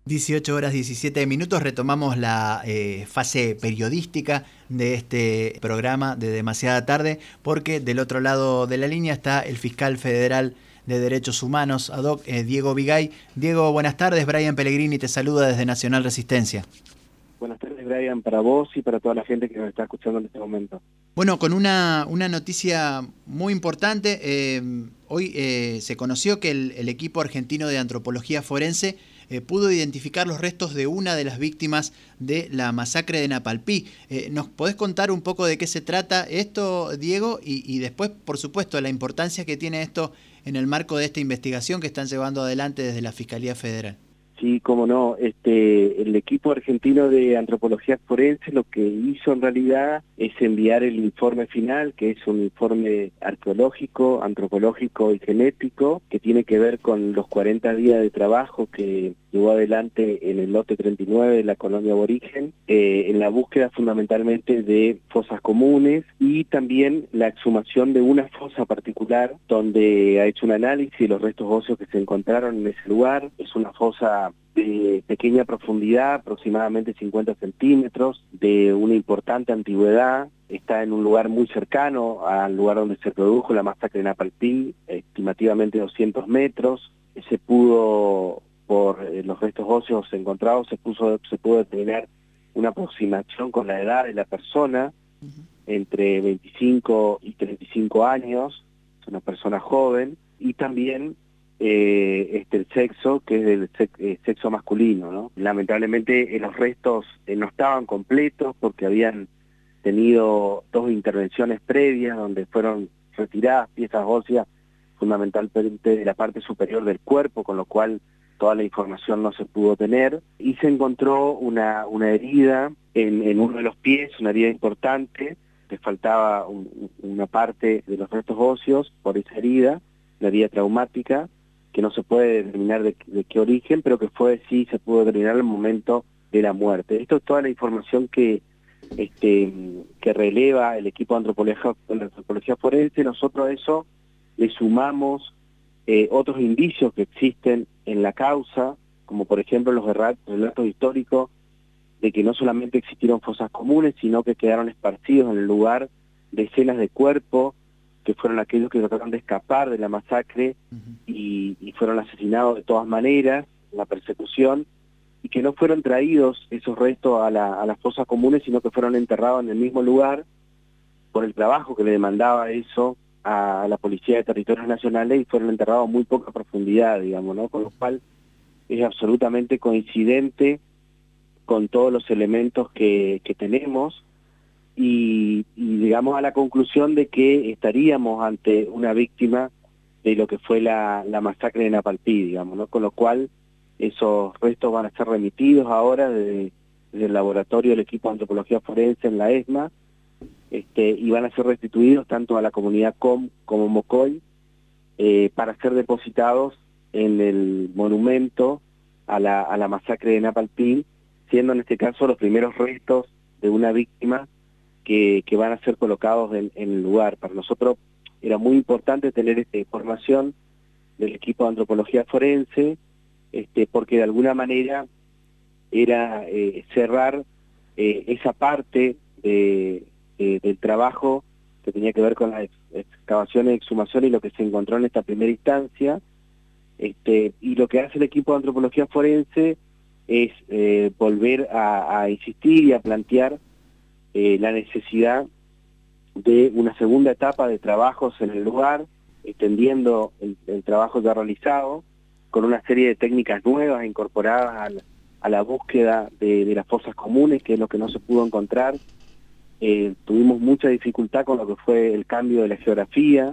18 horas 17 minutos, retomamos la fase periodística de este programa de Demasiada Tarde, porque del otro lado de la línea está el fiscal federal de Derechos Humanos, ad hoc, Diego Vigay. Diego, buenas tardes. Brian Pellegrini te saluda desde Nacional Resistencia. Buenas tardes, Brian, para vos y para toda la gente que nos está escuchando en este momento. Bueno, con una noticia muy importante. Hoy se conoció que el equipo argentino de antropología forense pudo identificar los restos de una de las víctimas de la masacre de Napalpí. ¿Nos podés contar un poco de qué se trata esto, Diego? Y después, por supuesto, la importancia que tiene esto en el marco de esta investigación que están llevando adelante desde la Fiscalía Federal. Sí, cómo no. El equipo argentino de antropología forense lo que hizo en realidad es enviar el informe final, que es un informe arqueológico, antropológico y genético, que tiene que ver con los 40 días de trabajo que llevó adelante en el lote 39 de la colonia aborigen, en la búsqueda fundamentalmente de fosas comunes y también la exhumación de una fosa particular, donde ha hecho un análisis de los restos óseos que se encontraron en ese lugar. Es una fosa de pequeña profundidad, aproximadamente 50 centímetros, de una importante antigüedad. Está en un lugar muy cercano al lugar donde se produjo la masacre de Napalpí, estimativamente 200 metros. Se pudo, por los restos óseos encontrados, se pudo determinar una aproximación con la edad de la persona, entre 25 y 35 años, es una persona joven, y también el sexo, que es del sexo masculino, ¿no? Lamentablemente los restos no estaban completos porque habían tenido 2 intervenciones previas donde fueron retiradas piezas óseas fundamentalmente de la parte superior del cuerpo, con lo cual toda la información no se pudo tener, y se encontró una herida en uno de los pies, una herida importante, que faltaba una parte de los restos óseos por esa herida, una herida traumática, que no se puede determinar de qué origen, pero que sí se pudo determinar en el momento de la muerte. Esto es toda la información que releva el equipo de antropología forense. Nosotros a eso le sumamos otros indicios que existen en la causa, como por ejemplo los relatos históricos de que no solamente existieron fosas comunes, sino que quedaron esparcidos en el lugar decenas de cuerpos, que fueron aquellos que trataron de escapar de la masacre y fueron asesinados de todas maneras, en la persecución, y que no fueron traídos esos restos a las fosas comunes, sino que fueron enterrados en el mismo lugar por el trabajo que le demandaba eso a la Policía de Territorios Nacionales, y fueron enterrados a muy poca profundidad, digamos, ¿no? Con lo cual es absolutamente coincidente con todos los elementos que tenemos, y llegamos a la conclusión de que estaríamos ante una víctima de lo que fue la masacre de Napalpí, digamos, ¿no? Con lo cual esos restos van a ser remitidos ahora desde el laboratorio del equipo de antropología forense en la ESMA, y van a ser restituidos tanto a la comunidad COM como MOCOI, para ser depositados en el monumento a la masacre de Napalpí, siendo en este caso los primeros restos de una víctima que van a ser colocados en el lugar. Para nosotros era muy importante tener esta información del equipo de antropología forense, porque de alguna manera era cerrar esa parte del trabajo que tenía que ver con las excavaciones, exhumación y lo que se encontró en esta primera instancia. Y lo que hace el equipo de antropología forense es volver a insistir y a plantear la necesidad de una segunda etapa de trabajos en el lugar, extendiendo el trabajo ya realizado, con una serie de técnicas nuevas incorporadas a la búsqueda de las fosas comunes, que es lo que no se pudo encontrar. Tuvimos mucha dificultad con lo que fue el cambio de la geografía,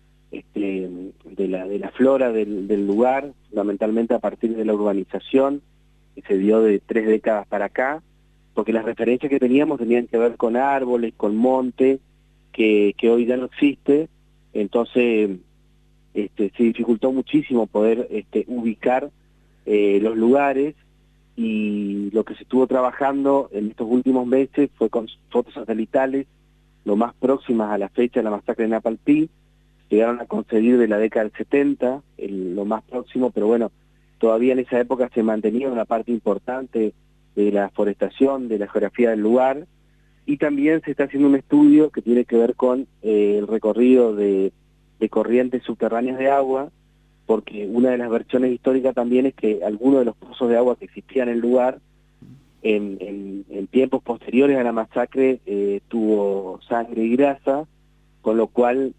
de la flora del lugar, fundamentalmente a partir de la urbanización, que se dio de 3 décadas para acá, porque las referencias que teníamos tenían que ver con árboles, con monte, que hoy ya no existe. Entonces se dificultó muchísimo poder ubicar los lugares, y lo que se estuvo trabajando en estos últimos meses fue con fotos satelitales lo más próximas a la fecha de la masacre de Napalpí. Llegaron a conseguir de la década del 70, lo más próximo, pero bueno, todavía en esa época se mantenía una parte importante de la forestación, de la geografía del lugar, y también se está haciendo un estudio que tiene que ver con el recorrido de corrientes subterráneas de agua, porque una de las versiones históricas también es que algunos de los pozos de agua que existían en el lugar, en tiempos posteriores a la masacre, tuvo sangre y grasa, con lo cual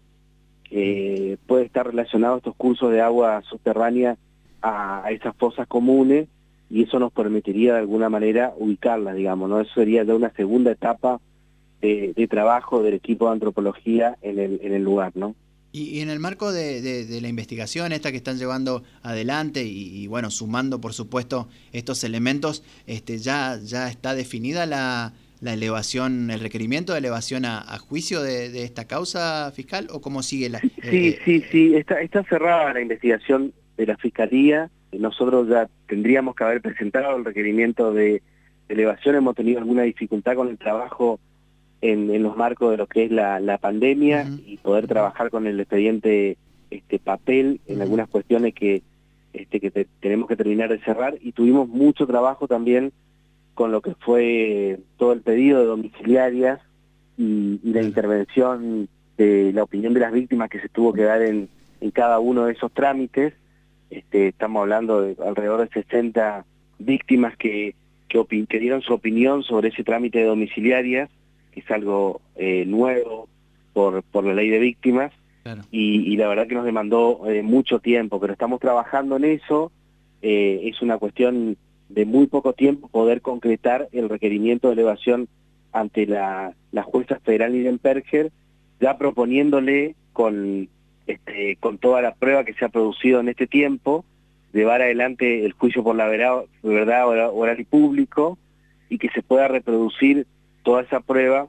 puede estar relacionado estos cursos de agua subterránea a esas fosas comunes, y eso nos permitiría de alguna manera ubicarlas, digamos, ¿no? Eso sería ya una segunda etapa de trabajo del equipo de antropología en el lugar, ¿no? Y en el marco de la investigación esta que están llevando adelante y bueno, sumando por supuesto estos elementos, ya está definida la elevación, el requerimiento de elevación a juicio de esta causa fiscal, ¿o cómo sigue la...? Sí, está cerrada la investigación de la Fiscalía. Nosotros ya tendríamos que haber presentado el requerimiento de elevación. Hemos tenido alguna dificultad con el trabajo en los marcos de lo que es la pandemia, y poder trabajar con el expediente papel en algunas cuestiones que tenemos que terminar de cerrar, y tuvimos mucho trabajo también con lo que fue todo el pedido de domiciliarias y la intervención de la opinión de las víctimas que se tuvo que dar en cada uno de esos trámites. Estamos hablando de alrededor de 60 víctimas que dieron su opinión sobre ese trámite de domiciliarias, que es algo nuevo por la ley de víctimas. Claro. Y la verdad que nos demandó mucho tiempo, pero estamos trabajando en eso. Es una cuestión de muy poco tiempo poder concretar el requerimiento de elevación ante la jueza federal Nirenberger, ya proponiéndole con toda la prueba que se ha producido en este tiempo, llevar adelante el juicio por la verdad oral y público, y que se pueda reproducir toda esa prueba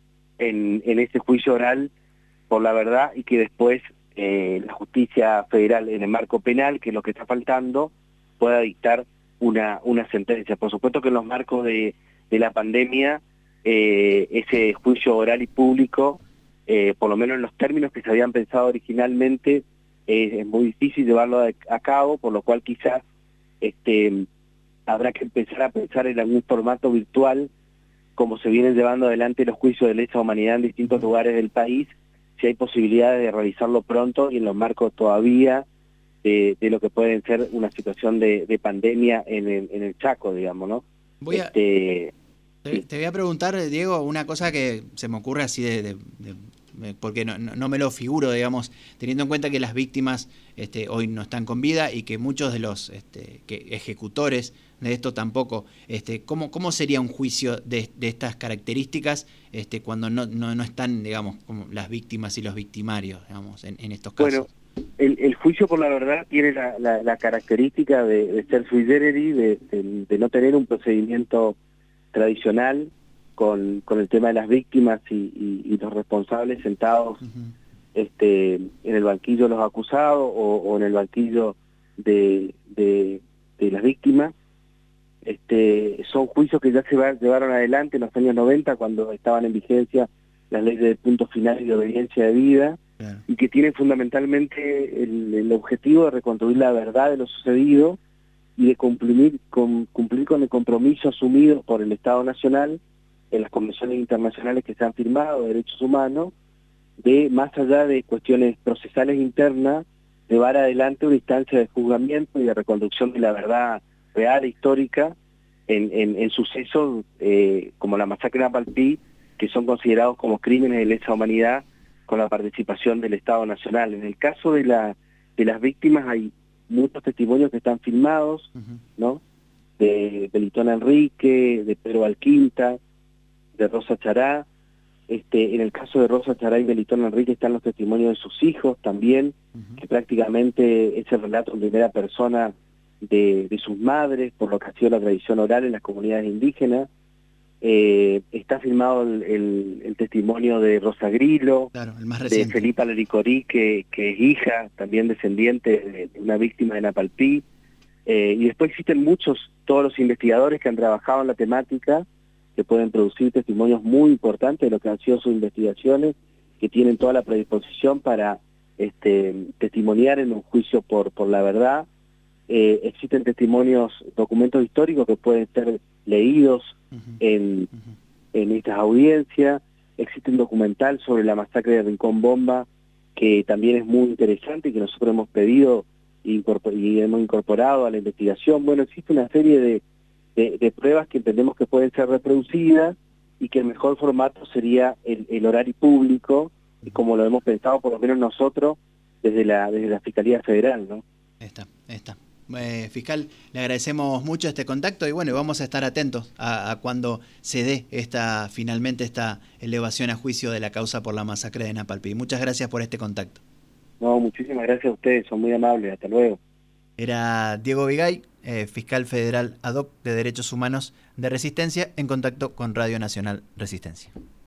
en este juicio oral por la verdad, y que después la justicia federal, en el marco penal, que es lo que está faltando, pueda dictar una sentencia. Por supuesto que en los marcos de la pandemia, ese juicio oral y público, por lo menos en los términos que se habían pensado originalmente, es muy difícil llevarlo a cabo, por lo cual quizás habrá que empezar a pensar en algún formato virtual, como se vienen llevando adelante los juicios de lesa humanidad en distintos lugares del país, si hay posibilidades de realizarlo pronto y en los marcos todavía de lo que puede ser una situación de pandemia en el Chaco, digamos, ¿no? Te voy a preguntar, Diego, una cosa que se me ocurre así porque no me lo figuro, digamos, teniendo en cuenta que las víctimas hoy no están con vida y que muchos de los ejecutores de esto tampoco. ¿Cómo sería un juicio de estas características cuando no están, digamos, como las víctimas y los victimarios, digamos, en estos casos? Bueno, el juicio por la verdad tiene la característica de ser sui generis, de no tener un procedimiento tradicional con el tema de las víctimas y los responsables sentados en el banquillo de los acusados o en el banquillo de las víctimas. Son juicios que ya se llevaron adelante en los años 90, cuando estaban en vigencia las leyes de punto final y de obediencia de vida, claro, y que tienen fundamentalmente el objetivo de reconstruir la verdad de lo sucedido y de cumplir con el compromiso asumido por el Estado Nacional en las convenciones internacionales que se han firmado de derechos humanos, de, más allá de cuestiones procesales internas, llevar adelante una instancia de juzgamiento y de reconstrucción de la verdad real e histórica en sucesos como la masacre de Napalpí, que son considerados como crímenes de lesa humanidad con la participación del Estado Nacional. En el caso de las víctimas hay muchos testimonios que están filmados, ¿no? De Melitón Enrique, de Pedro Alquinta, de Rosa Chará. En el caso de Rosa Chará y Melitón Enrique están los testimonios de sus hijos también, que prácticamente es el relato en primera persona de sus madres, por lo que ha sido la tradición oral en las comunidades indígenas. Está filmado el testimonio de Rosa Grillo, claro, el más de Felipa Lericorí, que es hija, también descendiente de una víctima de Napalpí. Y después existen todos los investigadores que han trabajado en la temática, que pueden producir testimonios muy importantes de lo que han sido sus investigaciones, que tienen toda la predisposición para testimoniar en un juicio por la verdad. existen testimonios, documentos históricos que pueden ser leídos en estas audiencias. Existe un documental sobre la masacre de Rincón Bomba que también es muy interesante y que nosotros hemos pedido y hemos incorporado a la investigación. Bueno, existe una serie de pruebas que entendemos que pueden ser reproducidas y que el mejor formato sería el horario público, como lo hemos pensado por lo menos nosotros desde la Fiscalía Federal, ¿no? Está. Fiscal, le agradecemos mucho este contacto y bueno, vamos a estar atentos a cuando se dé finalmente esta elevación a juicio de la causa por la masacre de Napalpí. Muchas gracias por este contacto. No, muchísimas gracias a ustedes, son muy amables, hasta luego. Era Diego Vigay, fiscal federal ad hoc de Derechos Humanos de Resistencia, en contacto con Radio Nacional Resistencia.